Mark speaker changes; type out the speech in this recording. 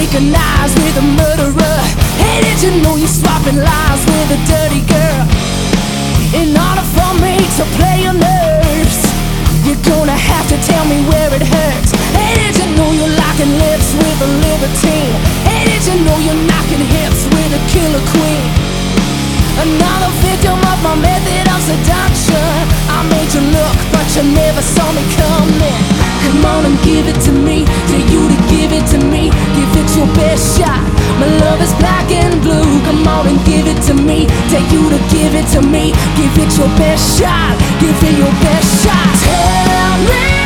Speaker 1: making eyes with a murderer? Hey, did you know you're swapping lies with a dirty girl? In order for me to play your nerves, you're gonna have to tell me where it hurts. Hey, did you know you're locking lips with a libertine? Hey, did you know you're knocking hips with a killer queen? Another victim of my method of seduction. I made you look, but you never saw me coming. Come on and give it to me, dare you to give it to me. Give it your best shot, my love is black and blue. Come on and give it to me, dare you to give it to me. Give it your best shot, give it your best shot. Tell me